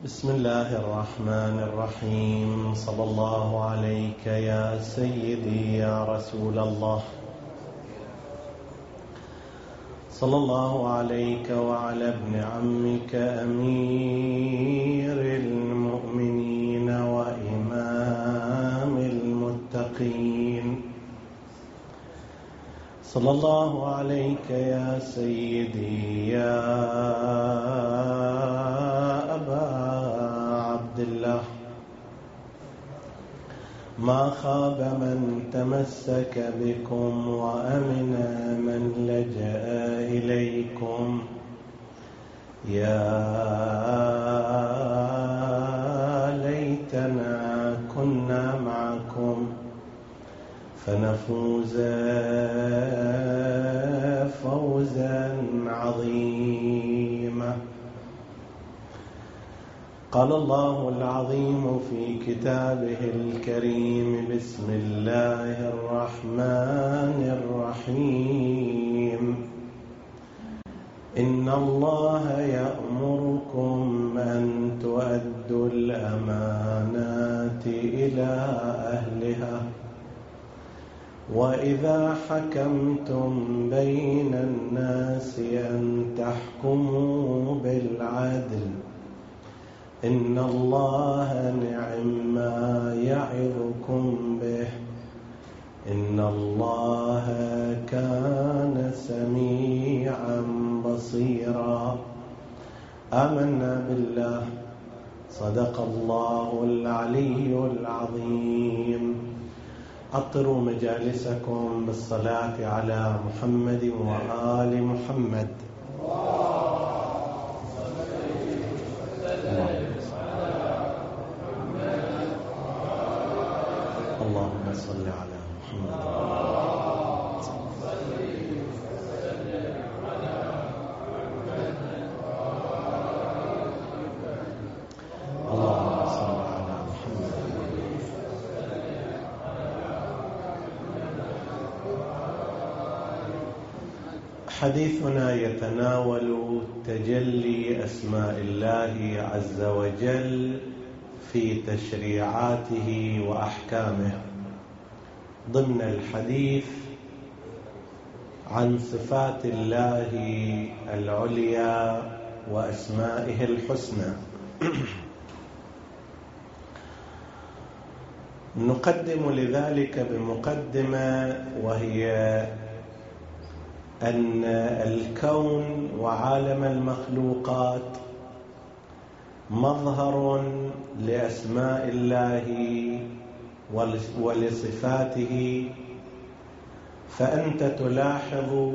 بسم الله الرحمن الرحيم. صلى الله عليك يا سيدي يا رسول الله، صلى الله عليك وعلى ابن عمك أمير المؤمنين وإمام المتقين، صلى الله عليك يا سيدي يا أبا عبد الله. ما خاب من تمسك بكم وأمن من لجأ إليكم، يا ليتنا كنا معكم فنفوز فوزا عظيما. قال الله العظيم في كتابه الكريم: بسم الله الرحمن الرحيم. إن الله يأمركم أن تؤدوا الأمانات إلى أهلها، وإذا حكمتم بين الناس أن تحكموا بالعدل، إن الله نعما يعظكم به، إن الله كان سميعا بصيرا. آمنا بالله، صدق الله العلي العظيم. أطروا مجالسكم بالصلاة على محمد وآل محمد. اللهم صل على محمد. اللهم صل على محمد. حديثنا يتناول تجلي أسماء الله عز وجل في تشريعاته وأحكامه، ضمن الحديث عن صفات الله العليا وأسمائه الحسنى. نقدم لذلك بمقدمة، وهي أن الكون وعالم المخلوقات مظهر لأسماء الله ولصفاته، فأنت تلاحظ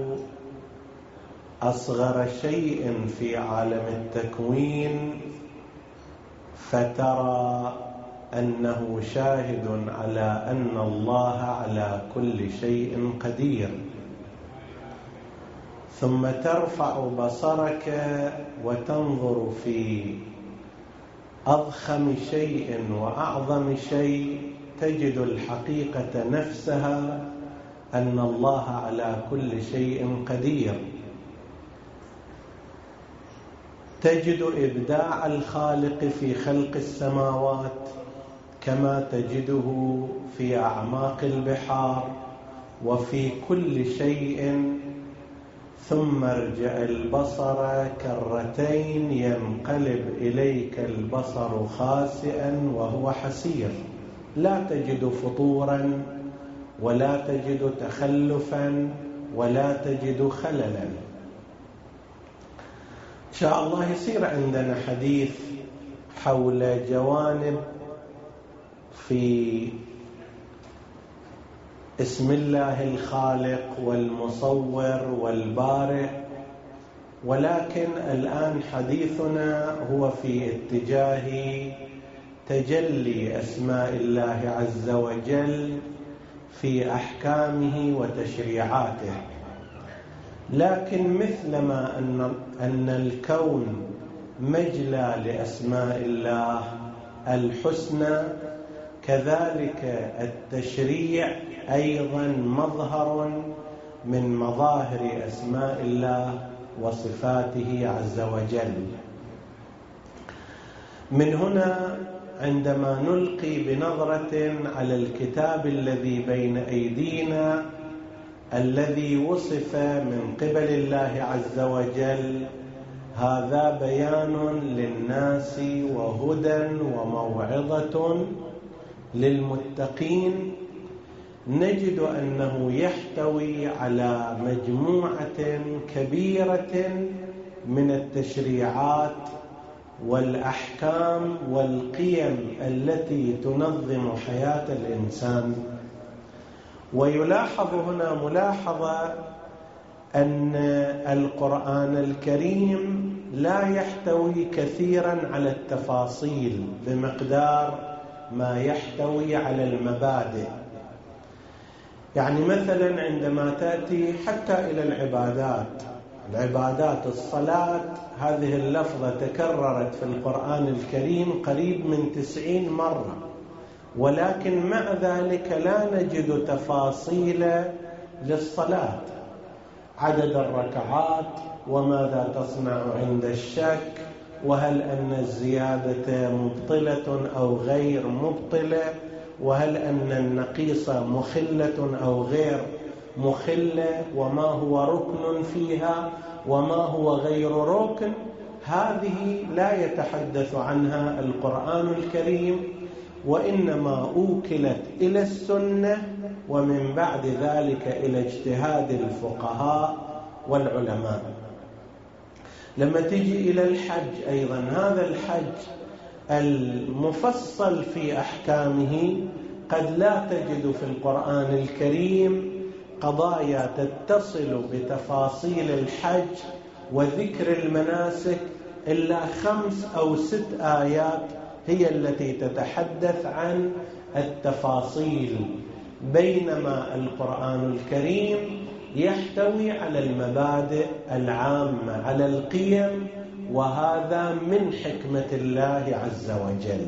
أصغر شيء في عالم التكوين فترى أنه شاهد على أن الله على كل شيء قدير، ثم ترفع بصرك وتنظر في أضخم شيء وأعظم شيء، تجد الحقيقة نفسها أن الله على كل شيء قدير. تجد إبداع الخالق في خلق السماوات كما تجده في أعماق البحار وفي كل شيء، ثم ارجع البصر كرتين ينقلب إليك البصر خاسئا وهو حسير، لا تجد فطورا ولا تجد تخلفا ولا تجد خللا. إن شاء الله يصير عندنا حديث حول جوانب في اسم الله الخالق والمصور والبارئ، ولكن الآن حديثنا هو في اتجاه تجلي أسماء الله عز وجل في أحكامه وتشريعاته. لكن مثلما أن الكون مجلى لأسماء الله الحسنى، كذلك التشريع أيضا مظهر من مظاهر أسماء الله وصفاته عز وجل. من هنا عندما نلقي بنظرة على الكتاب الذي بين أيدينا الذي وصف من قبل الله عز وجل، هذا بيان للناس وهدى وموعظة للمتقين، نجد أنه يحتوي على مجموعة كبيرة من التشريعات والأحكام والقيم التي تنظم حياة الإنسان. ويلاحظ هنا ملاحظة أن القرآن الكريم لا يحتوي كثيرا على التفاصيل بمقدار ما يحتوي على المبادئ. يعني مثلا عندما تأتي حتى إلى العبادات الصلاة، هذه اللفظة تكررت في القرآن الكريم قريب من 90 مرة، ولكن مع ذلك لا نجد تفاصيل للصلاة، عدد الركعات، وماذا تصنع عند الشك، وهل أن الزيادة مبطلة أو غير مبطلة، وهل أن النقيصة مخلة أو غير مخلة، وما هو ركن فيها وما هو غير ركن. هذه لا يتحدث عنها القرآن الكريم، وإنما أوكلت إلى السنة، ومن بعد ذلك إلى اجتهاد الفقهاء والعلماء. لما تجي إلى الحج أيضا، هذا الحج المفصل في أحكامه قد لا تجد في القرآن الكريم قضايا تتصل بتفاصيل الحج وذكر المناسك إلا 5 أو 6 آيات هي التي تتحدث عن التفاصيل، بينما القرآن الكريم يحتوي على المبادئ العامة، على القيم، وهذا من حكمة الله عز وجل.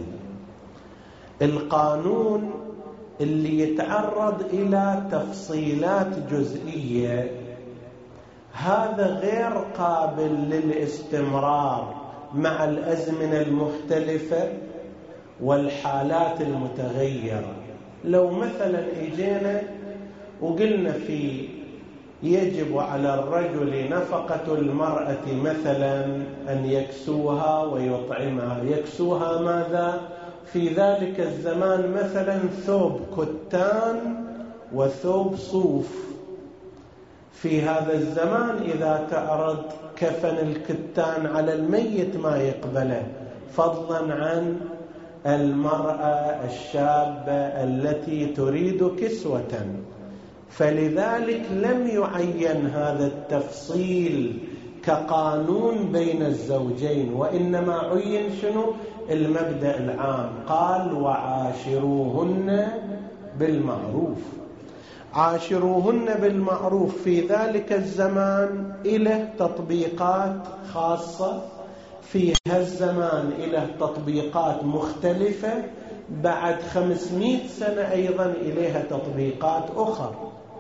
القانون اللي يتعرض إلى تفصيلات جزئية هذا غير قابل للاستمرار مع الأزمنة المختلفة والحالات المتغيرة. لو مثلا اجينا وقلنا يجب على الرجل نفقة المرأة مثلا أن يكسوها ويطعمها، يكسوها ماذا؟ في ذلك الزمان مثلا ثوب كتان وثوب صوف. في هذا الزمان إذا تعرض كفن الكتان على الميت ما يقبله، فضلا عن المرأة الشابة التي تريد كسوة. فلذلك لم يعين هذا التفصيل كقانون بين الزوجين، وإنما عين شنو؟ المبدأ العام، قال وعاشروهن بالمعروف. عاشروهن بالمعروف في ذلك الزمان إله تطبيقات خاصة، في هالزمان إله تطبيقات مختلفة، بعد 500 سنة أيضا إليها تطبيقات أخرى.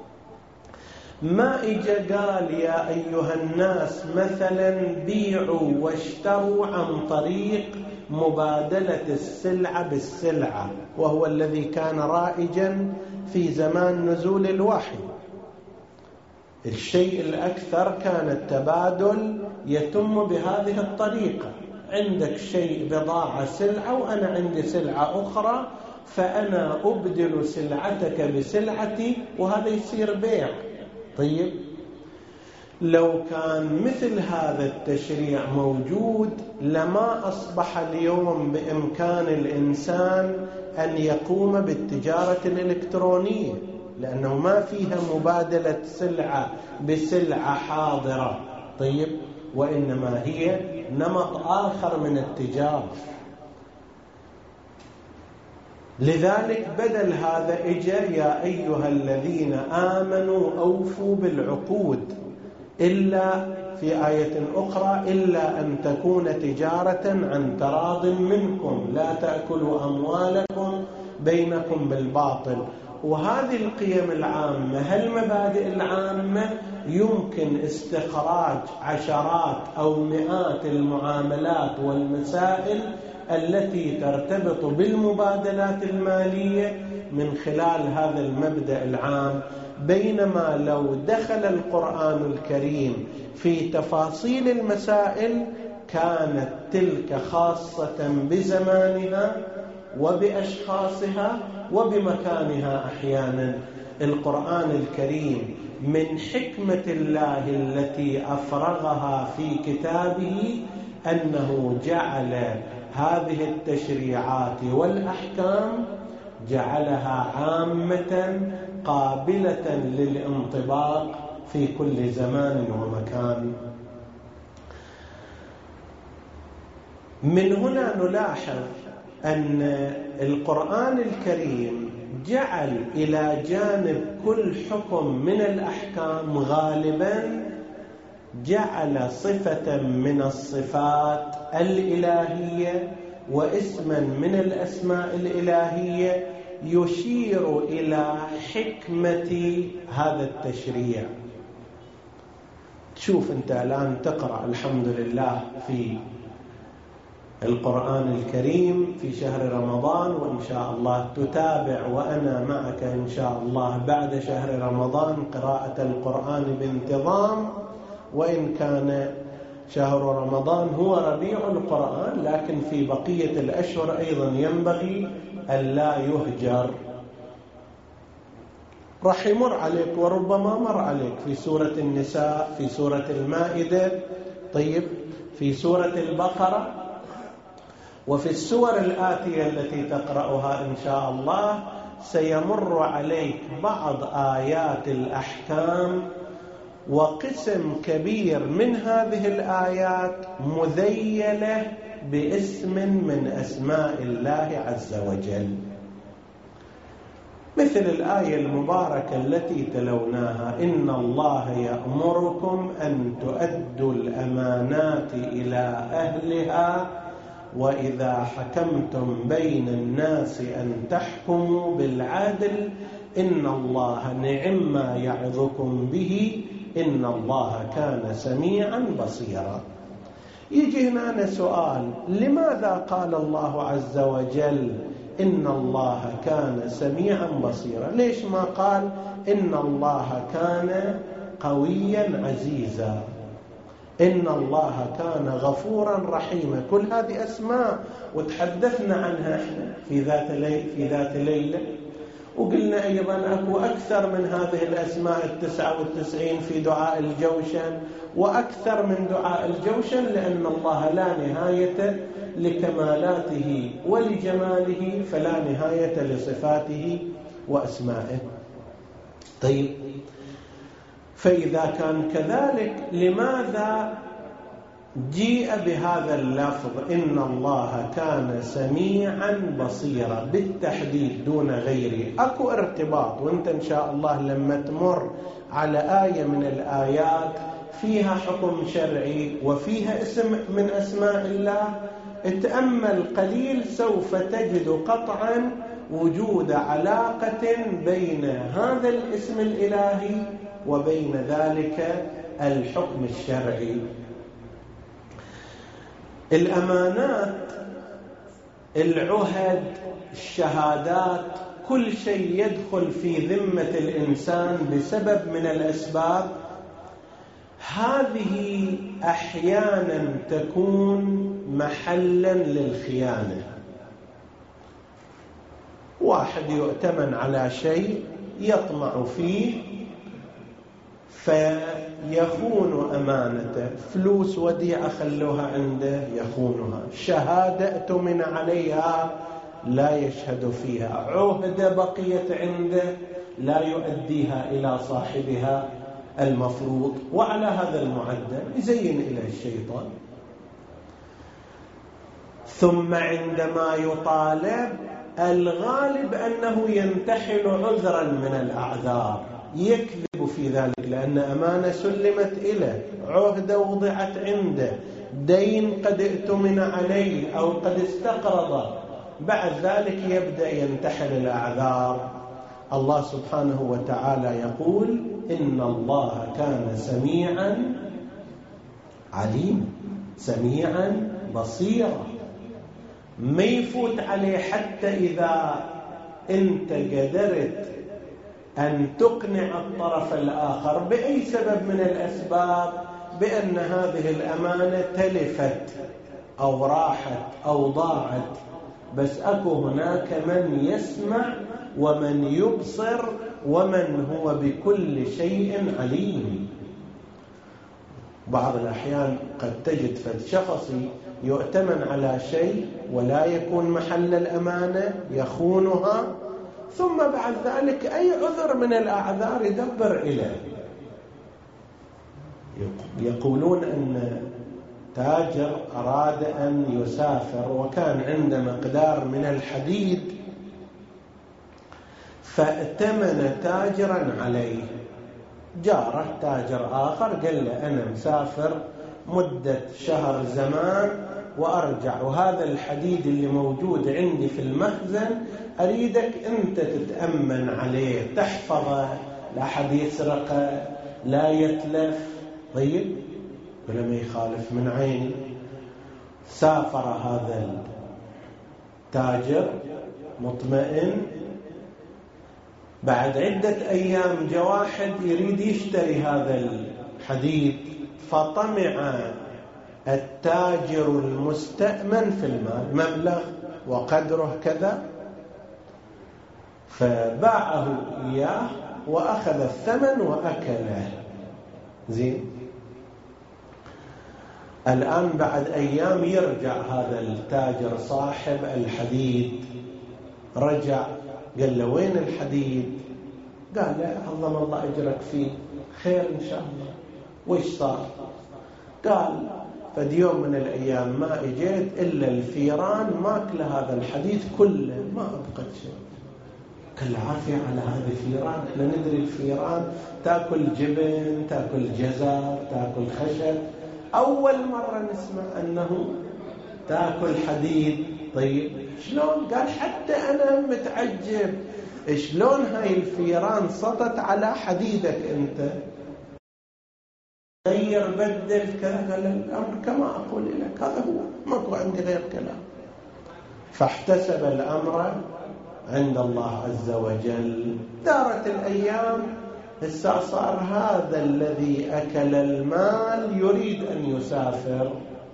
ما إجا قال يا أيها الناس مثلا بيعوا واشتروا عن طريق مبادلة السلعة بالسلعة، وهو الذي كان رائجا في زمان نزول الوحي. الشيء الأكثر كان التبادل يتم بهذه الطريقة، عندك شيء بضاعة سلعة وأنا عندي سلعة أخرى، فأنا أبدل سلعتك بسلعتي وهذا يصير بيع. طيب، لو كان مثل هذا التشريع موجود لما أصبح اليوم بإمكان الإنسان أن يقوم بالتجارة الإلكترونية، لأنه ما فيها مبادلة سلعة بسلعة حاضرة. طيب، وإنما هي نمط آخر من التجارة. لذلك بدل هذا إجا يا أيها الذين آمنوا أوفوا بالعقود، إلا في آية أخرى إلا أن تكون تجارة عن تراض منكم لا تأكلوا أموالكم بينكم بالباطل. وهذه القيم العامة، هالمبادئ العامة يمكن استخراج عشرات أو مئات المعاملات والمسائل التي ترتبط بالمبادلات المالية من خلال هذا المبدأ العام. بينما لو دخل القرآن الكريم في تفاصيل المسائل كانت تلك خاصة بزمانها وبأشخاصها وبمكانها. أحيانا القرآن الكريم من حكمة الله التي أفرغها في كتابه أنه جعل هذه التشريعات والأحكام جعلها عامة قابلة للانطباق في كل زمان ومكان. من هنا نلاحظ أن القرآن الكريم جعل إلى جانب كل حكم من الأحكام غالبا جعل صفة من الصفات الإلهية واسما من الأسماء الإلهية يشير إلى حكمة هذا التشريع. تشوف أنت الآن تقرأ الحمد لله في القرآن الكريم في شهر رمضان، وإن شاء الله تتابع وأنا معك إن شاء الله بعد شهر رمضان قراءة القرآن بانتظام. وإن كان شهر رمضان هو ربيع القرآن، لكن في بقية الأشهر أيضا ينبغي ألا يهجر. راح يمر عليك وربما مر عليك في سورة النساء، في سورة المائدة، طيب في سورة البقرة، وفي السور الآتية التي تقرأها إن شاء الله سيمر عليك بعض آيات الأحكام، وقسم كبير من هذه الآيات مذيلة باسم من أسماء الله عز وجل، مثل الآية المباركة التي تلوناها: إن الله يأمركم أن تؤدوا الأمانات إلى أهلها وإذا حكمتم بين الناس أن تحكموا بالعدل إن الله نعم ما يعظكم به إن الله كان سميعا بصيرا. يجي هنا سؤال: لماذا قال الله عز وجل إن الله كان سميعا بصيرا؟ ليش ما قال إن الله كان قويا عزيزا، إن الله كان غفورا رحيما؟ كل هذه أسماء وتحدثنا عنها احنا في ذات ليلة، وقلنا أيضا أكو أكثر من هذه الأسماء 99 في دعاء الجوشن، وأكثر من دعاء الجوشن، لأن الله لا نهاية لكمالاته ولجماله، فلا نهاية لصفاته وأسمائه. طيب، فإذا كان كذلك لماذا جيء بهذا اللفظ إن الله كان سميعا بصيرا بالتحديد دون غيره؟ أكو ارتباط، وانت إن شاء الله لما تمر على آية من الآيات فيها حكم شرعي وفيها اسم من أسماء الله، اتأمل قليل سوف تجد قطعا وجود علاقة بين هذا الاسم الإلهي وبين ذلك الحكم الشرعي. الأمانات، العهد، الشهادات، كل شيء يدخل في ذمة الإنسان بسبب من الأسباب، هذه أحيانا تكون محلا للخيانة. واحد يؤتمن على شيء يطمع فيه فيخون أمانته، فلوس وديعة خلوها عنده يخونها، شهادة اؤتمن عليها لا يشهد فيها، عهدة بقيت عنده لا يؤديها إلى صاحبها المفروض، وعلى هذا المعدل يزين إلى الشيطان. ثم عندما يطالب الغالب أنه ينتحل عذرا من الأعذار، يكذب في ذلك، لأن أمانة سلمت إليه، عهدة وضعت عنده، دين قد ائتمن عليه أو قد استقرض، بعد ذلك يبدأ ينتحل الأعذار. الله سبحانه وتعالى يقول إن الله كان سميعا عليما، سميعا بصيرا. ما يفوت عليه حتى إذا أنت قدرت أن تقنع الطرف الآخر بأي سبب من الأسباب بأن هذه الأمانة تلفت أو راحت أو ضاعت، بس أكو هناك من يسمع ومن يبصر ومن هو بكل شيء عليم. بعض الأحيان قد تجد شخص يؤتمن على شيء ولا يكون محل الأمانة، يخونها، ثم بعد ذلك أي عذر من الأعذار يدبر إليه. يقولون أن تاجر أراد أن يسافر وكان عنده مقدار من الحديد، فائتمن تاجرا عليه. جاره تاجر آخر قال له أنا مسافر مدة شهر زمان وأرجع، وهذا الحديد اللي موجود عندي في المخزن أريدك أنت تتأمن عليه، تحفظه، لا أحد يسرقه، لا يتلف. طيب ولما يخالف من عيني. سافر هذا التاجر مطمئن. بعد عدة أيام جاء واحد يريد يشتري هذا الحديد، فطمع التاجر المستأمن في المال، مبلغ وقدره كذا، فباعه إياه وأخذ الثمن وأكله. زين. الآن بعد أيام يرجع هذا التاجر صاحب الحديد، رجع قال له وين الحديد؟ قال له عظم الله أجرك فيه، خير إن شاء الله. وإيش صار؟ قال فد يوم من الأيام ما إجيت إلا الفيران ماكله هذا الحديد كله، ما أبقت شيء. قال له عافية على هذه الفيران، احنا ندري الفيران تأكل جبن، تأكل جزر، تأكل خشب، أول مرة نسمع أنه تأكل حديد. طيب شلون؟ قال حتى أنا متعجب شلون هاي الفيران سطت على حديدك أنت، غير بدل كذا. قال الأمر كما أقول لك، هذا هو، ما عندي غير كلام. فاحتسب الأمر عند الله عز وجل. دارت الأيام، صار هذا الذي أكل المال يريد أن يسافر.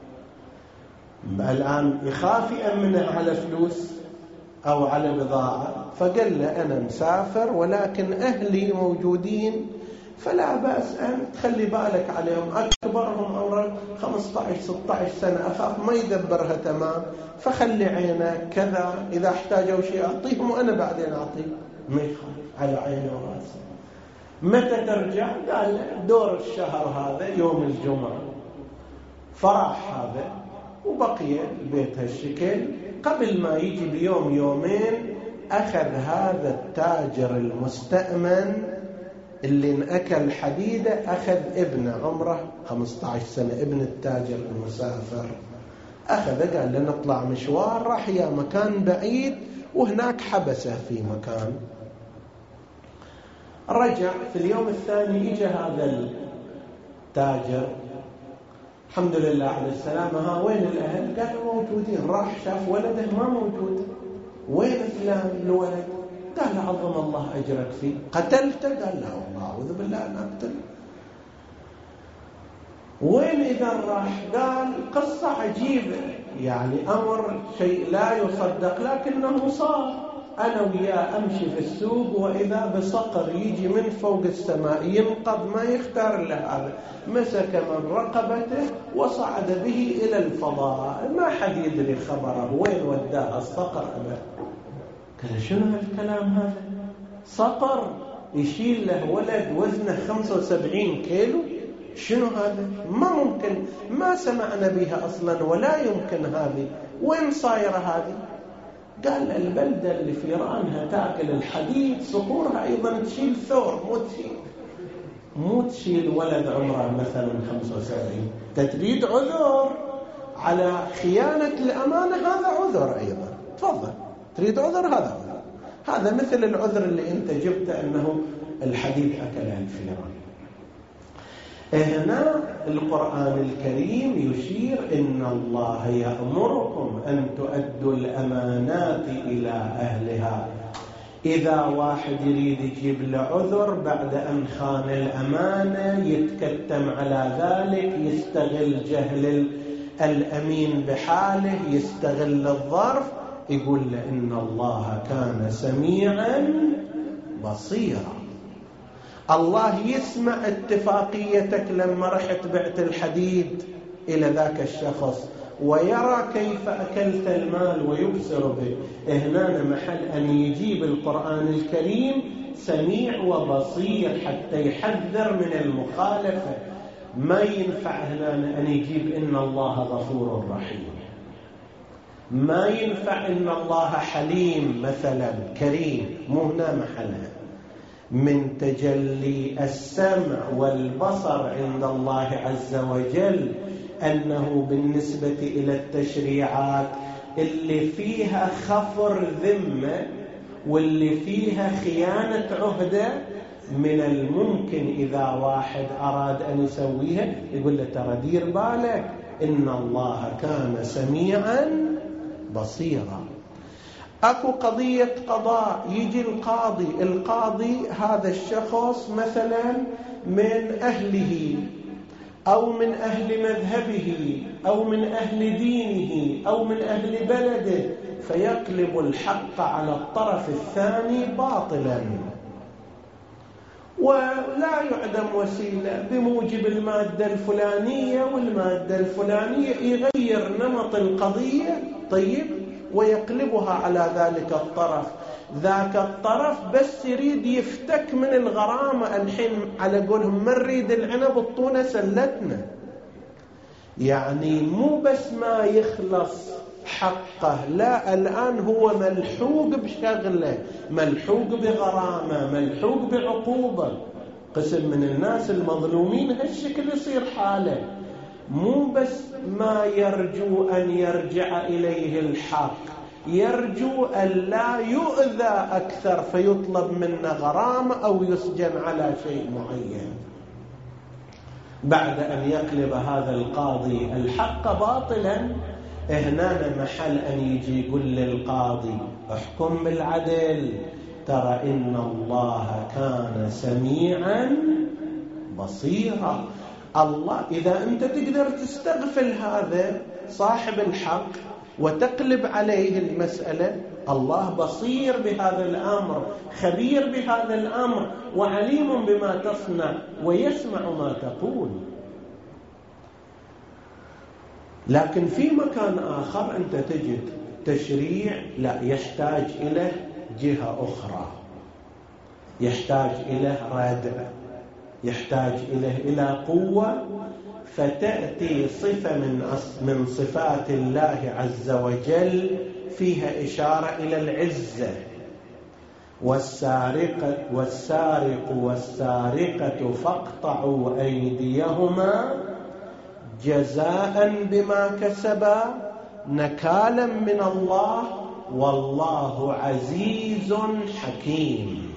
الآن يخاف يأمنه على فلوس أو على بضاعة، فقال له أنا مسافر ولكن أهلي موجودين، فلا بأس أن تخلي بالك عليهم، أكبرهم عمرا 15-16 سنة، أخاف ما يدبرها تمام، فخلي عينك كذا، إذا احتاجوا شيء أعطيهم وأنا بعدين أعطيهم. ما يخالف، على عينه وراسه. متى ترجع؟ قال دور الشهر هذا يوم الجمعة. فراح هذا وبقي البيت هالشكل. قبل ما يجي بيوم يومين أخذ هذا التاجر المستأمن اللي انأكل حديدة، أخذ ابنه عمره 15 سنة، ابن التاجر المسافر، أخذ قال لنطلع مشوار، راح يا مكان بعيد وهناك حبسه في مكان. رجع في اليوم الثاني، إجا هذا التاجر، الحمد لله على السلامة، ها وين الأهل؟ قالوا موجودين. راح شاف ولده ما موجود. وين فلان الولد؟ قال عظم الله أجرك فيه، قتلته؟ قال لا والله أعوذ بالله أن أقتل. وين إذا راح؟ قال قصة عجيبة، يعني أمر شيء لا يصدق لكنه صار. أنا وياه أمشي في السوق وإذا بصقر يجي من فوق السماء ينقض، ما يختار له هذا، مسك من رقبته وصعد به إلى الفضاء، ما حد يدري خبره وين وداه الصقر أبدا. قال شنو هالكلام هذا؟ صقر يشيل له ولد وزنه 75 كيلو؟ شنو هذا؟ ما ممكن، ما سمعنا بها أصلا، ولا يمكن هذه، وين صايرة هذه؟ قال البلدة اللي فيرانها تأكل الحديد، صقورها أيضا تشيل ثور، مو تشيل ولد عمره مثلا 75. تريد عذر على خيانة الأمانة، هذا عذر أيضا، تفضل. تريد عذر، هذا عذر. هذا مثل العذر اللي أنت جبت أنه الحديد أكله الفيران. هنا القرآن الكريم يشير إن الله يأمركم أن تؤدوا الأمانات إلى أهلها. إذا واحد يريد يجيب له عذر بعد أن خان الأمانة يتكتم على ذلك، يستغل جهل الأمين بحاله، يستغل الظرف، يقول له إن الله كان سميعا بصيرا. الله يسمع اتفاقيتك لما رحت بعت الحديد إلى ذاك الشخص، ويرى كيف أكلت المال ويبصر به. هنا محل أن يجيب القرآن الكريم سميع وبصير حتى يحذر من المخالفة. ما ينفع هنا أن يجيب إن الله غفور رحيم، ما ينفع إن الله حليم مثلا كريم، مو هنا محلها. من تجلي السمع والبصر عند الله عز وجل أنه بالنسبة إلى التشريعات اللي فيها خفر ذمة واللي فيها خيانة عهدة، من الممكن إذا واحد أراد أن يسويها يقول له ترى دير بالك إن الله كان سميعا بصيرا. أكو قضية قضاء، يجي القاضي هذا الشخص مثلا من أهله أو من أهل مذهبه أو من أهل دينه أو من أهل بلده، فيقلب الحق على الطرف الثاني باطلا، ولا يعدم وسيلة بموجب المادة الفلانية والمادة الفلانية يغير نمط القضية طيب ويقلبها على ذلك الطرف. ذاك الطرف بس يريد يفتك من الغرامة، الحين على قولهم ما نريد العنب الطونة سلتنا. يعني مو بس ما يخلص حقه، لا الآن هو ملحوق بشغله، ملحوق بغرامة، ملحوق بعقوبة. قسم من الناس المظلومين هالشكل يصير حاله، مو بس ما يرجو أن يرجع إليه الحق، يرجو أن لا يؤذى أكثر فيطلب منه غرامة أو يسجن على شيء معين. بعد أن يقلب هذا القاضي الحق باطلا، هنا محل أن يجي يقول للقاضي احكم بالعدل، ترى إن الله كان سميعا بصيرا. الله إذا أنت تقدر تستغفل هذا صاحب الحق وتقلب عليه المسألة، الله بصير بهذا الأمر، خبير بهذا الأمر، وعليم بما تصنع ويسمع ما تقول. لكن في مكان آخر أنت تجد تشريع لا يحتاج إلى جهة أخرى، يحتاج إلى ردع، يحتاج إلى قوة، فتأتي صفة من صفات الله عز وجل فيها إشارة إلى العزة. والسارق والسارقة فاقطعوا أيديهما جزاء بما كسبا نكالا من الله والله عزيز حكيم.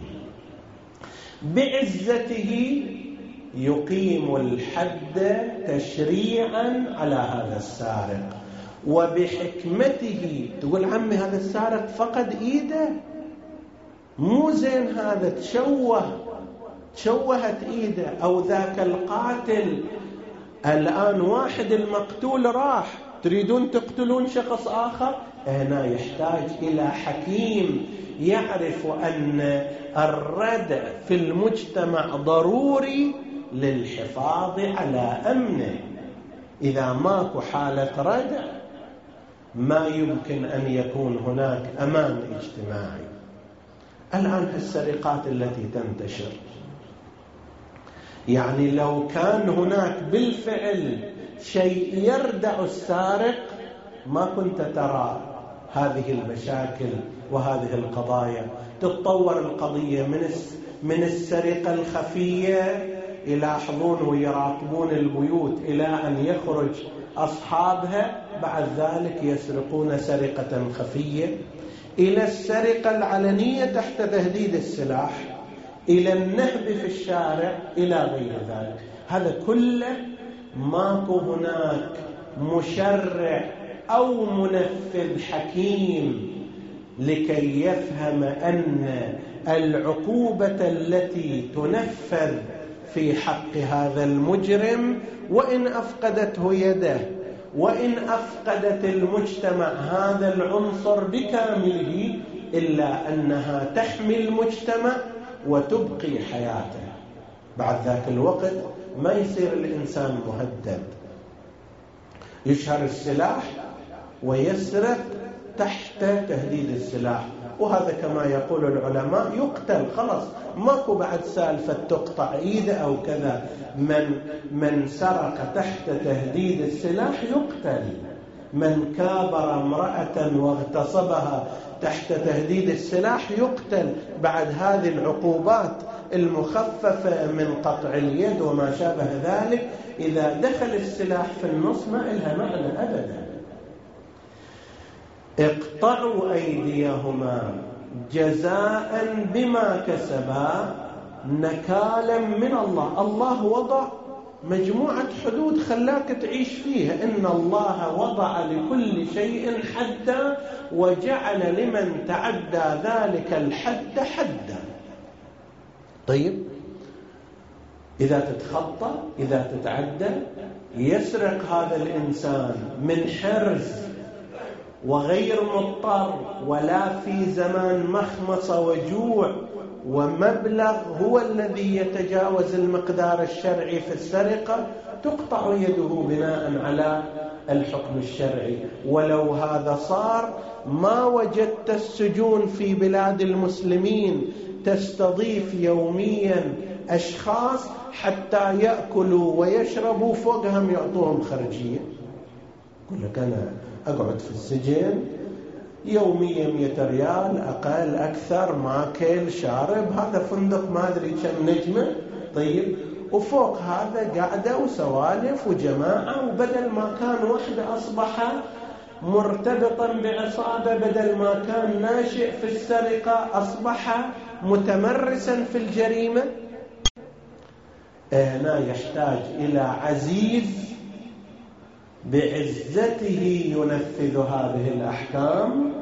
بعزته يقيم الحد تشريعا على هذا السارق، وبحكمته تقول عمي هذا السارق فقد ايده، مو زين هذا، تشوهت ايده، او ذاك القاتل الآن واحد المقتول راح، تريدون تقتلون شخص آخر. هنا يحتاج إلى حكيم يعرف أن الردع في المجتمع ضروري للحفاظ على أمنه. إذا ماكو حالة ردع ما يمكن أن يكون هناك أمان اجتماعي. الآن السرقات التي تنتشر، يعني لو كان هناك بالفعل شيء يردع السارق ما كنت ترى هذه المشاكل وهذه القضايا. تتطور القضية من السرقة الخفية يلاحظون ويراقبون البيوت إلى أن يخرج أصحابها، بعد ذلك يسرقون سرقة خفية، إلى السرقة العلنية تحت تهديد السلاح، إلى النهب في الشارع، إلى غير ذلك. هذا كله ماكو هناك مشرع أو منفذ حكيم لكي يفهم أن العقوبة التي تنفذ في حق هذا المجرم وإن أفقدته يده وإن أفقدت المجتمع هذا العنصر بكامله إلا أنها تحمي المجتمع وتبقي حياته. بعد ذاك الوقت ما يصير الإنسان مهدد، يشهر السلاح ويسرق تحت تهديد السلاح، وهذا كما يقول العلماء يقتل، خلاص ماكو بعد سالفة تقطع ايده أو كذا. من سرق تحت تهديد السلاح يقتل، من كابر امرأة واغتصبها تحت تهديد السلاح يقتل. بعد هذه العقوبات المخففة من قطع اليد وما شابه ذلك إذا دخل السلاح في النص ما لها معنى أبدا. اقطعوا أيديهما جزاء بما كسبا نكالا من الله. الله وضع مجموعة حدود خلاك تعيش فيها، إن الله وضع لكل شيء حدا وجعل لمن تعدى ذلك الحد حدا. طيب إذا تتخطى، إذا تتعدى، يسرق هذا الإنسان من حرز وغير مضطر ولا في زمان مخمصة وجوع ومبلغ هو الذي يتجاوز المقدار الشرعي في السرقة، تقطع يده بناء على الحكم الشرعي. ولو هذا صار ما وجدت السجون في بلاد المسلمين تستضيف يوميا أشخاص حتى يأكلوا ويشربوا، فوقهم يعطوهم خرجية. يقول لك أنا أقعد في السجن يوميا 100 ريال أقل أكثر، ماكل شارب، هذا فندق ما أدري كم نجمة. طيب وفوق هذا قاعدة وسوالف وجماعة، وبدل ما كان وحده أصبح مرتبطا بعصابة، بدل ما كان ناشئ في السرقة أصبح متمرسا في الجريمة. هنا يحتاج إلى عزيز بعزته ينفذ هذه الأحكام،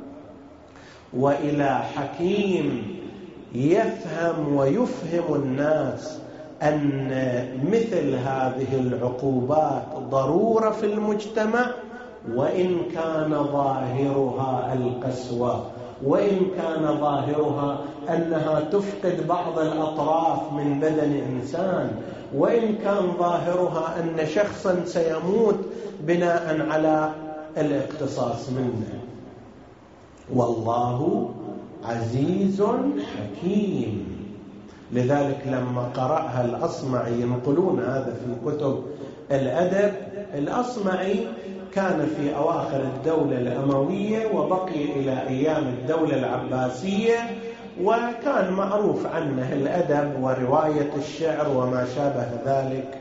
وإلى حكيم يفهم ويفهم الناس أن مثل هذه العقوبات ضرورة في المجتمع، وإن كان ظاهرها القسوة، وإن كان ظاهرها أنها تفقد بعض الأطراف من بدن إنسان، وإن كان ظاهرها أن شخصا سيموت بناء على الاقتصاص منه. والله عزيز حكيم. لذلك لما قرأها الأصمعي، ينقلون هذا في كتب الأدب، الأصمعي كان في أواخر الدولة الأموية وبقي إلى أيام الدولة العباسية، وكان معروف عنه الأدب ورواية الشعر وما شابه ذلك.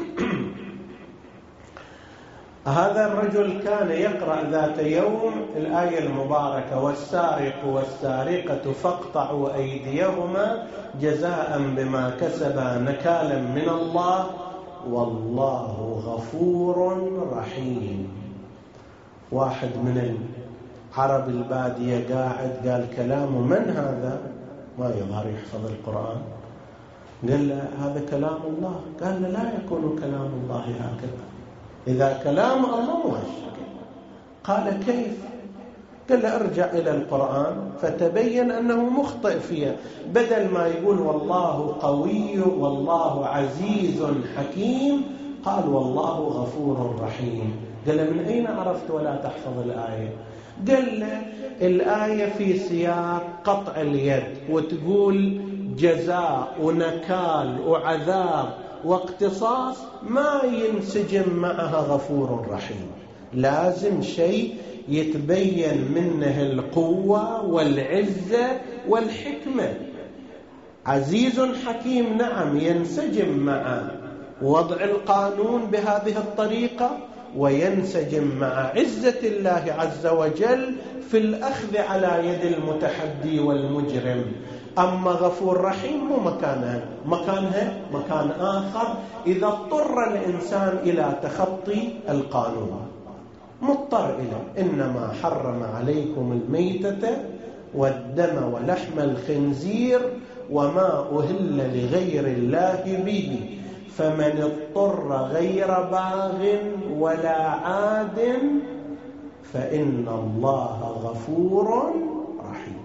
هذا الرجل كان يقرأ ذات يوم الآية المباركة: والسارق والسارقة فاقطعوا أيديهما جزاء بما كسبا نكالا من الله والله غفور رحيم. واحد من العرب البادية قاعد قال كلام من هذا؟ ما يظهر يحفظ القرآن. قال له هذا كلام الله. قال له لا يكون كلام الله هكذا، إذا كلام الله مو هالشكل. قال كيف؟ قال له ارجع إلى القرآن فتبين أنه مخطئ فيها. بدل ما يقول والله قوي والله عزيز حكيم، قال والله غفور رحيم. قال له من أين عرفت ولا تحفظ الآية؟ قال له الآية في سياق قطع اليد، وتقول جزاء ونكال وعذاب واقتصاص، ما ينسجم معها غفور رحيم. لازم شيء يتبين منه القوة والعزة والحكمة. عزيز حكيم نعم ينسجم مع وضع القانون بهذه الطريقة، وينسجم مع عزة الله عز وجل في الأخذ على يد المتحدي والمجرم. أما غفور رحيم مو مكانها مكان آخر إذا اضطر الإنسان إلى تخطي القانون، مضطر إليه. إنما حرم عليكم الميتة والدم ولحم الخنزير وما أهل لغير الله به، فمن اضطر غير باغ ولا عاد فإن الله غفور رحيم.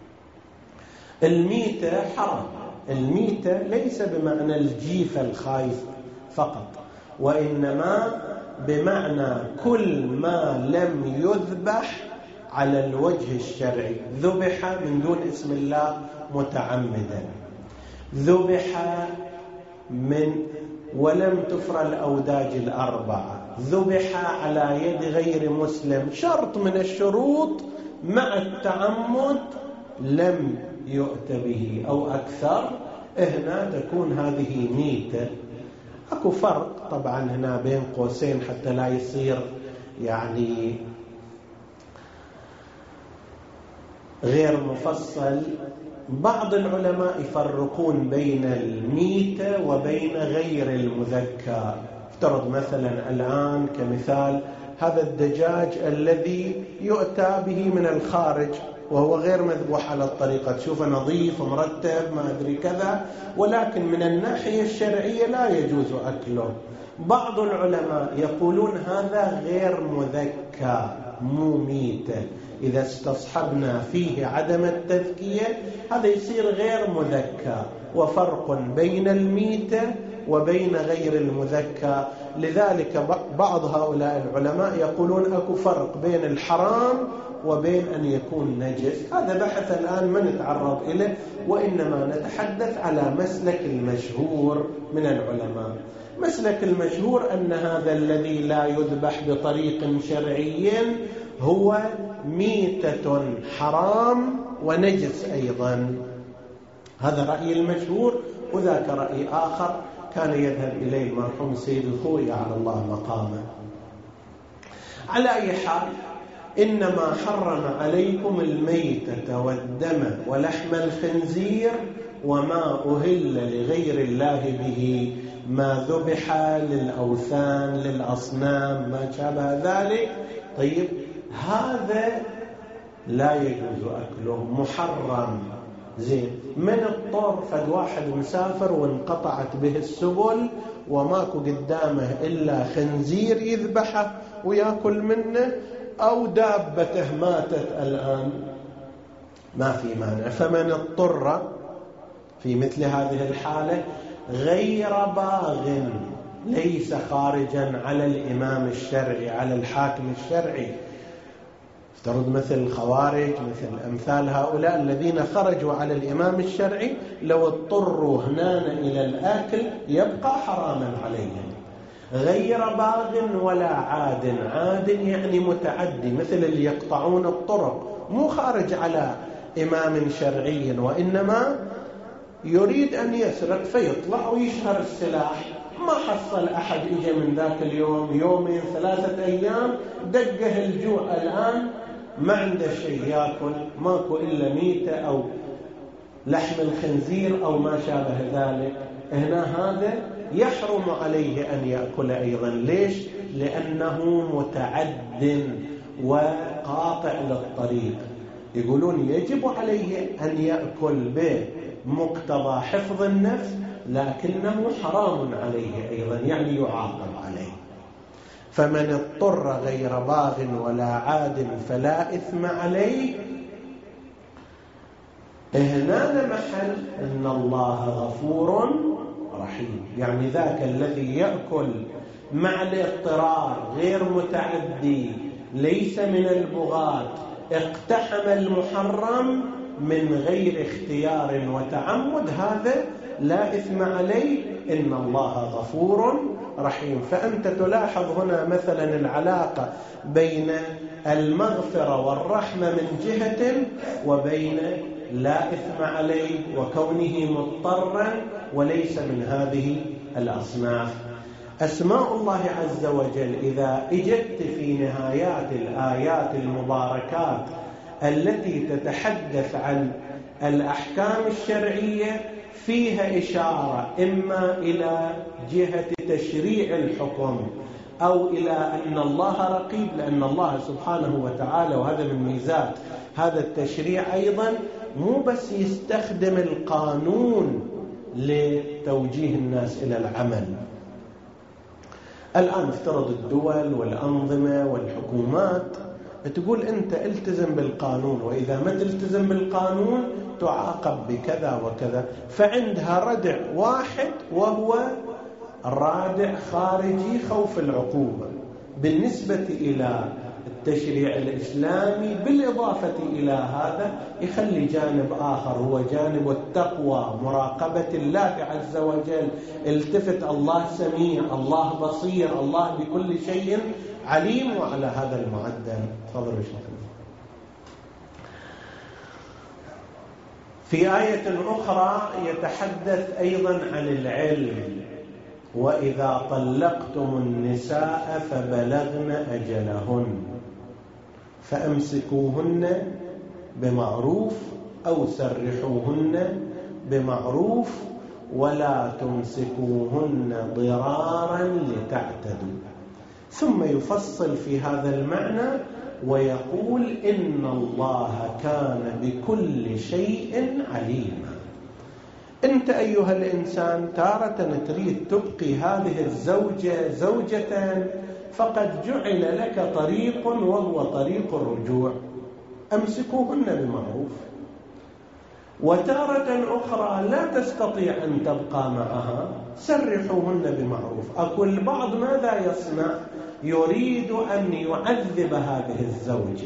الميتة حرام. الميتة ليس بمعنى الجيف الخايف فقط، وإنما بمعنى كل ما لم يذبح على الوجه الشرعي، ذبح من دون اسم الله متعمدا، ذبح ولم تفر الأوداج الأربعة، ذبح على يد غير مسلم، شرط من الشروط مع التعمد لم يؤت به أو أكثر، هنا تكون هذه ميتة. أكو فرق طبعا هنا بين قوسين حتى لا يصير يعني غير مفصل. بعض العلماء يفرقون بين الميتة وبين غير المذكى. افترض مثلا الآن كمثال هذا الدجاج الذي يؤتى به من الخارج وهو غير مذبوح على الطريقة، تشوفه نظيف مرتب ما أدري كذا، ولكن من الناحية الشرعية لا يجوز أكله. بعض العلماء يقولون هذا غير مذكى مو ميتة، إذا استصحبنا فيه عدم التذكية هذا يصير غير مذكى. وفرق بين الميتة وبين غير المذكى. لذلك بعض هؤلاء العلماء يقولون أكو فرق بين الحرام وبين أن يكون نجس. هذا بحث الآن ما نتعرض إليه، وإنما نتحدث على مسلك المشهور من العلماء. مسلك المشهور أن هذا الذي لا يذبح بطريق شرعي هو ميتة حرام ونجس أيضا. هذا رأي المشهور، وذاك رأي آخر كان يذهب إليه المرحوم سيد الخوئي على الله مقامه. على أي حال، إنما حرم عليكم الميتة والدم ولحم الخنزير وما أهل لغير الله به، ما ذبح للأوثان للأصنام ما شابه ذلك. طيب هذا لا يجوز أكله، محرم. زين، من اضطر فد واحد مسافر وانقطعت به السبل وماكو قدامه إلا خنزير يذبحه ويأكل منه، أو دابته ماتت الآن، ما في مانع. فمن اضطر في مثل هذه الحالة غير باغ، ليس خارجا على الإمام الشرعي على الحاكم الشرعي. افترض مثل الخوارج، مثل أمثال هؤلاء الذين خرجوا على الإمام الشرعي، لو اضطروا هنا إلى الأكل يبقى حراما عليهم. غير باغ ولا عاد. عاد يعني متعدي، مثل اللي يقطعون الطرق، مو خارج على إمام شرعي، وإنما يريد أن يسرق فيطلع ويشهر السلاح. ما حصل أحد إجا من ذاك اليوم يومين 3 أيام، دقه الجوع الآن ما عنده شيء يأكل، ماكو إلا ميتة أو لحم الخنزير أو ما شابه ذلك. هنا هذا يحرم عليه أن يأكل أيضا. ليش؟ لأنه متعد وقاطع للطريق. يقولون يجب عليه أن يأكل بمقتضى حفظ النفس، لكنه حرام عليه أيضا، يعني يعاقب عليه. فمن اضطر غير باغ ولا عاد فلا إثم عليه. هنا محل إن الله غفور رحيم، يعني ذاك الذي يأكل مع الاضطرار غير متعدي، ليس من البغاة، اقتحم المحرم من غير اختيار وتعمد، هذا لا إثم عليه. إن الله غفور رحيم. فأنت تلاحظ هنا مثلا العلاقة بين المغفرة والرحمة من جهة، وبين لا إثم عليه وكونه مضطرا وليس من هذه الأصناف. أسماء الله عز وجل إذا اجت في نهايات الآيات المباركات التي تتحدث عن الأحكام الشرعية فيها إشارة إما إلى جهة تشريع الحكم أو إلى أن الله رقيب، لأن الله سبحانه وتعالى، وهذا من ميزات هذا التشريع أيضا، مو بس يستخدم القانون لتوجيه الناس إلى العمل. الآن افترض الدول والأنظمة والحكومات تقول أنت التزم بالقانون، وإذا ما تلتزم بالقانون تعاقب بكذا وكذا، فعندها ردع واحد وهو الرادع خارجي خوف العقوبة. بالنسبة إلى التشريع الإسلامي بالإضافة إلى هذا يخلي جانب آخر هو جانب التقوى، مراقبة الله عز وجل، التفت الله سميع، الله بصير، الله بكل شيء عليم، وعلى هذا المعدل. تفضلوا شيخنا. في آية أخرى يتحدث أيضا عن العلم: وإذا طلقتم النساء فبلغن أجلهن فأمسكوهن بمعروف أو سرحوهن بمعروف ولا تمسكوهن ضرارا لتعتدوا. ثم يفصل في هذا المعنى ويقول: إن الله كان بكل شيء عليما. أنت أيها الإنسان تارة تريد تبقي هذه الزوجة زوجة، فقد جعل لك طريق وهو طريق الرجوع، أمسكوهن بمعروف. وتارة أخرى لا تستطيع أن تبقى معها، سرحوهن بمعروف. أقول البعض ماذا يصنع؟ يريد أن يعذب هذه الزوجة،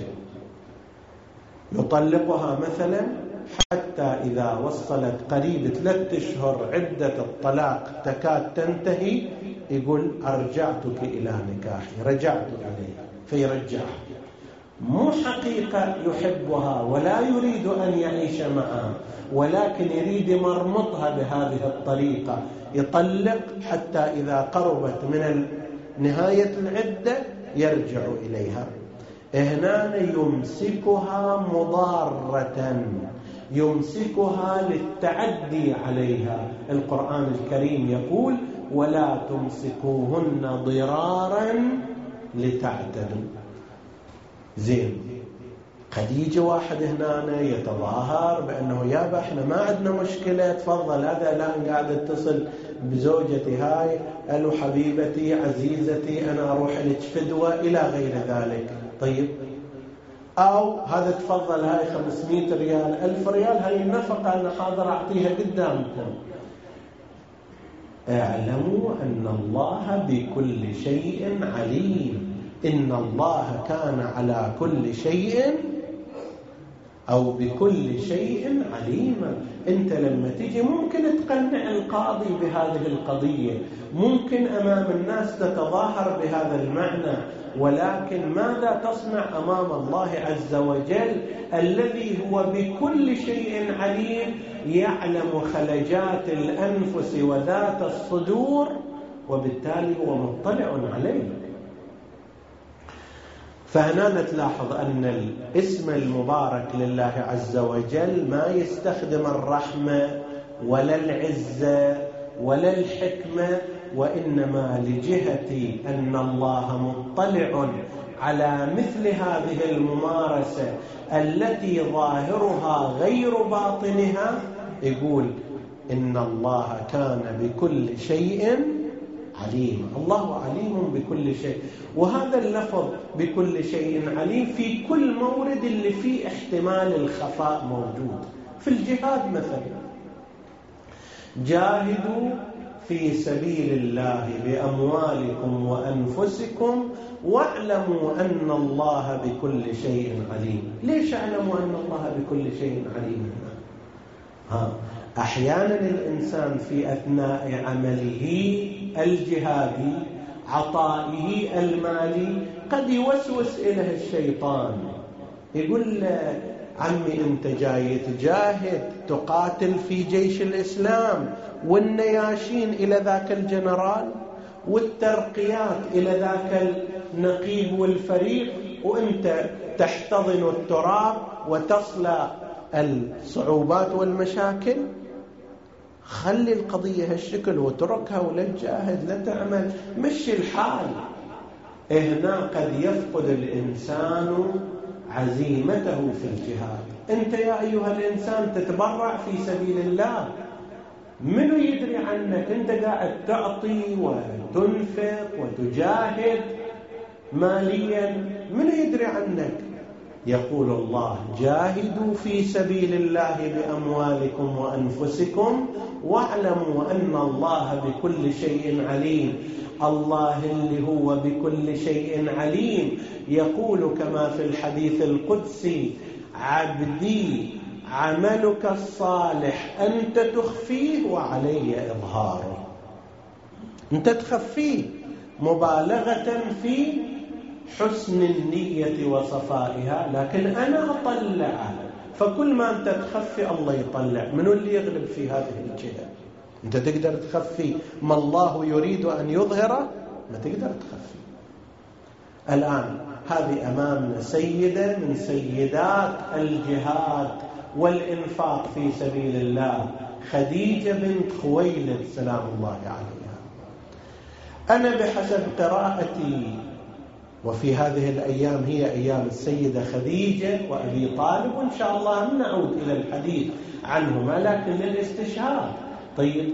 يطلقها مثلا حتى إذا وصلت قريب 3 أشهر عدة الطلاق تكاد تنتهي، يقول: أرجعتك إلى نكاحي، رجعت إليها، فيرجعها. مو حقيقة يحبها ولا يريد أن يعيش معها، ولكن يريد مرمطها بهذه الطريقة، يطلق حتى إذا قربت من نهاية العدة يرجع إليها. هنا يمسكها مضارة، يمسكها للتعدي عليها. القرآن الكريم يقول: ولا تمسكوهن ضرارا لتعتدوا. زين، قد يجي واحد هنا يتظاهر بأنه يابا احنا ما عندنا مشكلة، تفضل هذا الآن قاعد اتصل بزوجتي هاي، قالوا حبيبتي عزيزتي أنا أروح لك فدوة إلى غير ذلك. طيب، أو هذا تفضل هاي 500 ريال 1000 ريال، هاي النفقة أنا حاضر أعطيها قدامكم. اعلموا أن الله بكل شيء عليم. إن الله كان على كل شيء أو بكل شيء عليما. أنت لما تجي ممكن تقنع القاضي بهذه القضية، ممكن أمام الناس تتظاهر بهذا المعنى، ولكن ماذا تصنع أمام الله عز وجل الذي هو بكل شيء عليم، يعلم خلجات الأنفس وذات الصدور، وبالتالي هو مطلع عليه. فهنا نتلاحظ أن الاسم المبارك لله عز وجل ما يستخدم الرحمة ولا العزة ولا الحكمة، وإنما لجهة أن الله مطلع على مثل هذه الممارسة التي ظاهرها غير باطنها، يقول: إن الله كان بكل شيء عليم. الله عليم بكل شيء. وهذا اللفظ بكل شيء عليم في كل مورد اللي فيه احتمال الخفاء موجود. في الجهاد مثلا: جاهدوا في سبيل الله بأموالكم وأنفسكم واعلموا أن الله بكل شيء عليم. ليش اعلموا أن الله بكل شيء عليم؟ أحيانا الإنسان في أثناء عمله الجهادي، عطائه المالي، قد يوسوس إليه الشيطان، يقول له: عمي أنت جاي تجاهد تقاتل في جيش الإسلام والنياشين إلى ذاك الجنرال، والترقيات إلى ذاك النقيب والفريق، وأنت تحتضن التراب وتصلى الصعوبات والمشاكل. خلي القضية هالشكل وتركها ولا تجاهد، لا تعمل، مشي الحال. هنا قد يفقد الإنسان عزيمته في الجهاد. أنت يا أيها الإنسان تتبرع في سبيل الله، منو يدري عنك؟ أنت قاعد تعطي وتنفق وتجاهد ماليا، منو يدري عنك؟ يقول الله: جاهدوا في سبيل الله بأموالكم وأنفسكم واعلموا أن الله بكل شيء عليم. الله اللي هو بكل شيء عليم يقول كما في الحديث القدسي: عبدي عملك الصالح أنت تخفيه وعلي إظهاره. أنت تخفيه مبالغة في حسن النية وصفائها، لكن أنا أطلع. فكل ما أنت تخفي الله يطلع. منو اللي يغلب في هذه الجهة؟ أنت تقدر تخفي ما الله يريد أن يظهره؟ ما تقدر تخفي. الآن هذه أمامنا سيدة من سيدات الجهاد والإنفاق في سبيل الله، خديجة بنت خويلد سلام الله عليها. أنا بحسب قراءتي، وفي هذه الأيام هي أيام السيدة خديجة وأبي طالب، وإن شاء الله نعود إلى الحديث عنهما لكن للاستشهاد. طيب،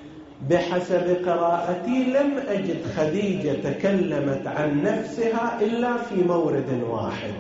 بحسب قراءتي لم أجد خديجة تكلمت عن نفسها إلا في مورد واحد.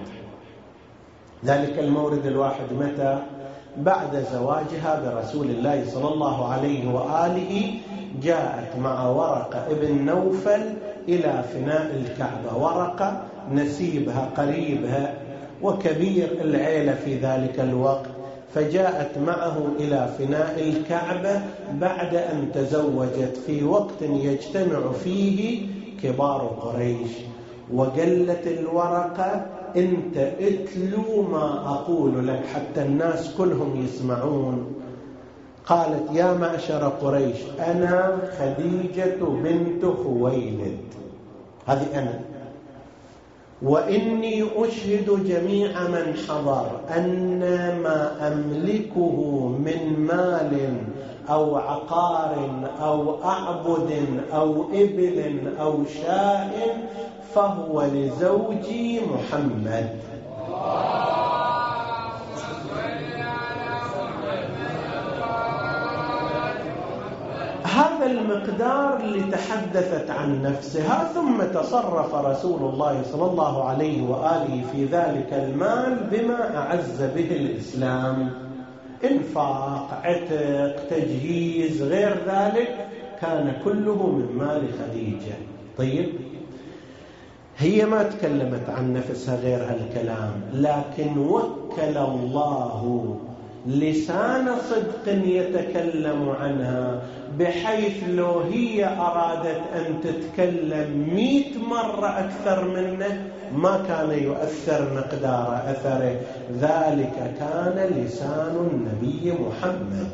ذلك المورد الواحد متى؟ بعد زواجها برسول الله صلى الله عليه وآله، جاءت مع ورقة ابن نوفل إلى فناء الكعبة. ورقة نسيبها قريبها وكبير العيلة في ذلك الوقت، فجاءت معه إلى فناء الكعبة بعد أن تزوجت في وقت يجتمع فيه كبار قريش. وقالت الورقة: أنت اتلو ما أقول لك حتى الناس كلهم يسمعون. قالت: يا معشر قريش، أنا خديجة بنت خويلد، هذه أنا، وإني أشهد جميع من حضر أن ما أملكه من مال أو عقار أو أعبد أو إبل أو شاء فهو لزوجي محمد. هذا المقدار اللي تحدثت عن نفسها. ثم تصرف رسول الله صلى الله عليه وآله في ذلك المال بما أعز به الإسلام: إنفاق، عتق، تجهيز، غير ذلك، كان كله من مال خديجة. طيب، هي ما تكلمت عن نفسها غير هالكلام، لكن وكل الله لسان صدق يتكلم عنها، بحيث لو هي أرادت أن تتكلم 100 مرة أكثر منه ما كان يؤثر مقدار أثره. ذلك كان لسان النبي محمد.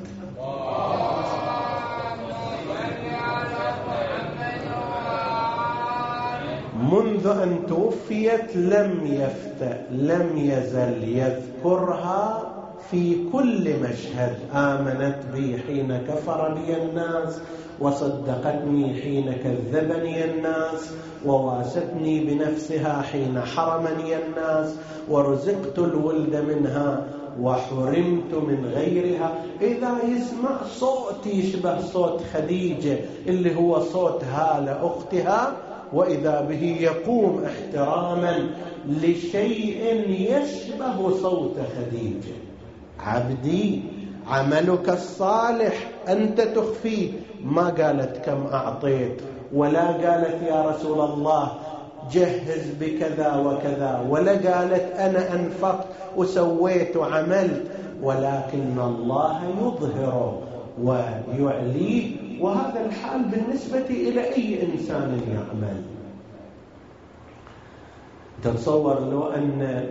منذ أن توفيت لم يزل يذكرها في كل مشهد. آمنت بي حين كفر بي الناس، وصدقتني حين كذبني الناس، وواستني بنفسها حين حرمني الناس، ورزقت الولد منها وحرمت من غيرها. إذا يسمع صوت يشبه صوت خديجة اللي هو صوت هالة أختها، وإذا به يقوم احتراما لشيء يشبه صوت خديجة: عبدي عملك الصالح أنت تخفيه. ما قالت كم أعطيت، ولا قالت يا رسول الله جهز بكذا وكذا، ولا قالت أنا أنفقت وسويت وعملت، ولكن الله يظهره ويعليه. وهذا الحال بالنسبة إلى أي إنسان يعمل. تتصور لو أن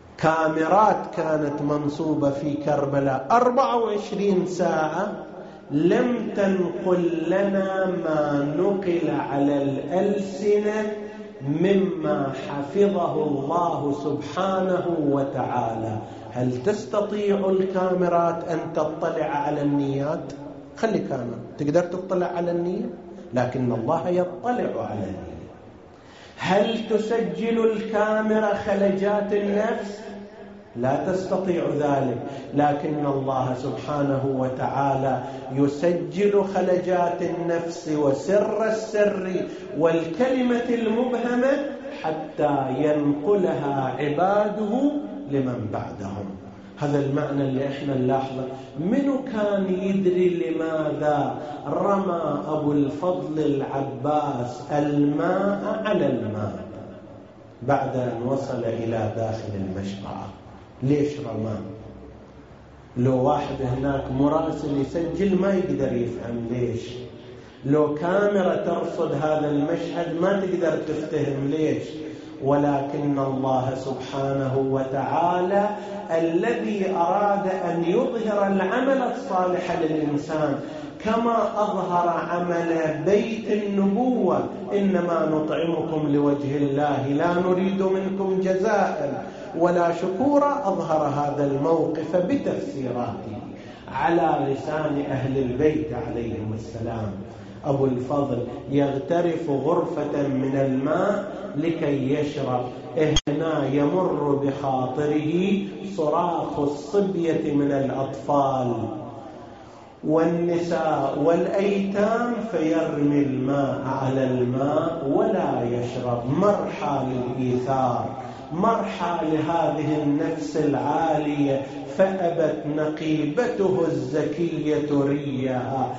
كاميرات كانت منصوبة في كربلاء 24 ساعة لم تنقل لنا ما نقل على الألسنة مما حفظه الله سبحانه وتعالى. هل تستطيع الكاميرات أن تطلع على النيات؟ خلي كاميرا تقدر تطلع على النية، لكن الله يطلع على النية. هل تسجل الكاميرا خلجات النفس؟ لا تستطيع ذلك، لكن الله سبحانه وتعالى يسجل خلجات النفس وسر السر والكلمة المبهمة حتى ينقلها عباده لمن بعدهم. هذا المعنى اللي احنا نلاحظه. منو كان يدري لماذا رمى أبو الفضل العباس الماء على الماء بعد أن وصل إلى داخل المشرعة؟ ليش رماه؟ لو واحد هناك مراسل يسجل ما يقدر يفهم ليش. لو كاميرا ترصد هذا المشهد ما تقدر تفتهم ليش. ولكن الله سبحانه وتعالى الذي أراد أن يظهر العمل الصالح للإنسان كما أظهر عمل بيت النبوة، إنما نطعمكم لوجه الله لا نريد منكم جزاء ولا شكورا، أظهر هذا الموقف بتفسيراته على لسان أهل البيت عليهم السلام. أبو الفضل يغترف غرفة من الماء لكي يشرب. هنا يمر بخاطره صراخ الصبية من الأطفال والنساء والأيتام، فيرمي الماء على الماء ولا يشرب. مرحى للإيثار، مرحى لهذه النفس العالية، فأبت نقيبته الزكية ريها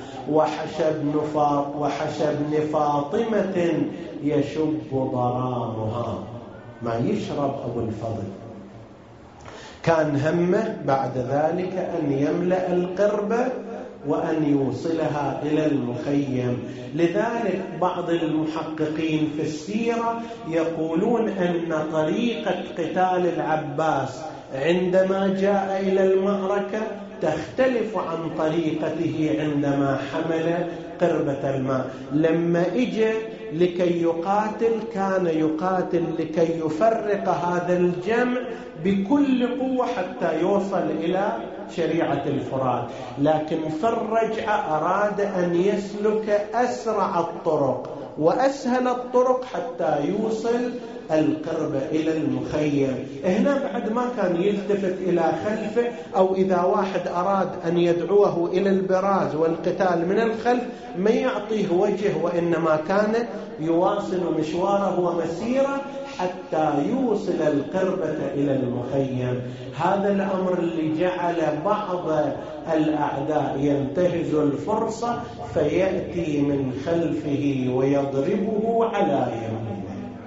وحشبن فاطمة يشب ضرامها. ما يشرب أبو الفضل. كان همه بعد ذلك أن يملأ القربة وأن يوصلها إلى المخيم. لذلك بعض المحققين في السيرة يقولون أن طريقة قتال العباس عندما جاء إلى المعركة تختلف عن طريقته عندما حمل قربة الماء. لما إجى لكي يقاتل كان يقاتل لكي يفرق هذا الجمع بكل قوة حتى يوصل إلى شريعة الفرات، لكن في الرجعة أراد أن يسلك أسرع الطرق وأسهل الطرق حتى يوصل القربة إلى المخيم. هنا بعد ما كان يلتفت إلى خلفه، أو إذا واحد أراد أن يدعوه إلى البراز والقتال من الخلف ما يعطيه وجه، وإنما كان يواصل مشواره ومسيره حتى يوصل القربة إلى المخيم. هذا الأمر اللي جعل بعض الأعداء ينتهز الفرصة فيأتي من خلفه ويضربه على يمينه.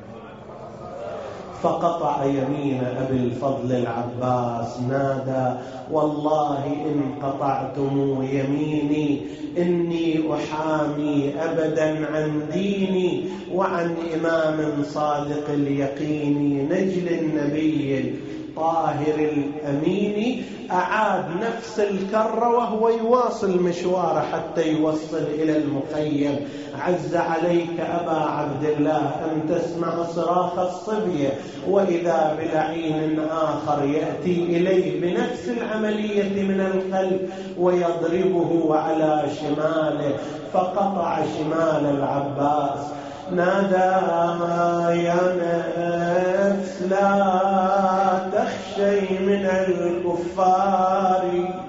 فقطع يمين أبي الفضل العباس، نادى: والله إن قطعتم يميني إني أحامي أبدا عن ديني وعن إمام صادق اليقين نجل النبي الطاهر الأمين. أعاد نفس الكرة وهو يواصل مشواره حتى يوصل إلى المخيم. عز عليك أبا عبد الله أن تسمع صراخ الصبية، وإذا بلعين آخر يأتي إليه بنفس العملية من الخلف ويضربه على شماله، فقطع شمال العباس. نادى: يا نفس لا تخشي من الكفار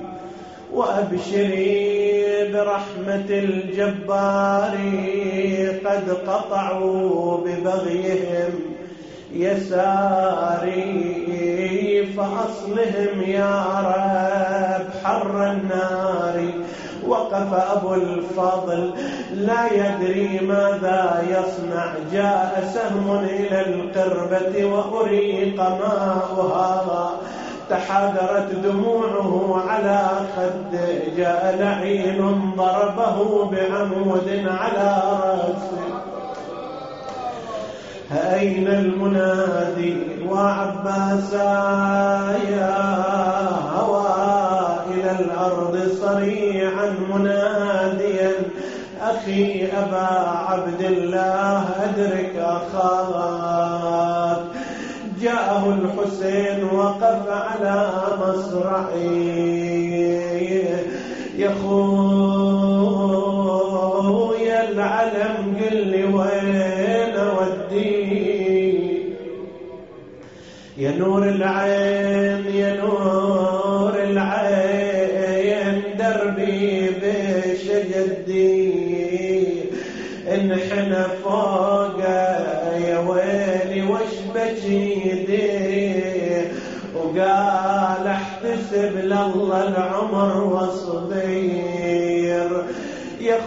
وأبشري برحمة الجبار، قد قطعوا ببغيهم يساري، فأصلهم يا رب حر النار. وقف أبو الفضل لا يدري ماذا يصنع. جاء سهم إلى القربة وأريق ماؤها، تحاذرت دموعه على خده. جاء لعين ضربه بعمود على رأسه. أين المنادي وعباسا يا هوى إلى الأرض صريعا منادي. أخي أبا عبد الله أدرك أخاك. جاءه الحسين وقف على مصرعي. يا خويا العلم قل لي وين أوديه. يا نور العين يا نور العين دربي بشجدي انحنى فوق يا ويلي وش بجيدي. وقال احتسب لله العمر واصبر. يا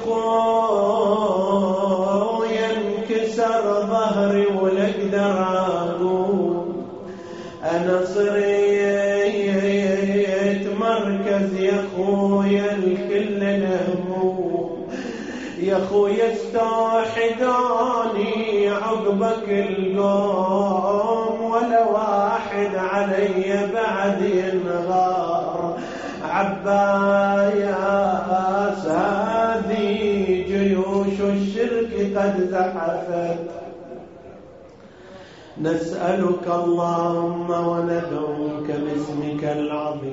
خويا انكسر ظهري ولا اقدر اقوم. انا صريت مركز يا خويا الكل الهموم. يا خويا استوحدوني عقبك القوم ولا واحد علي بعد ينغار. عباس هذه جيوش الشرك قد زحفت. نسألك اللهم وندعوك باسمك العظيم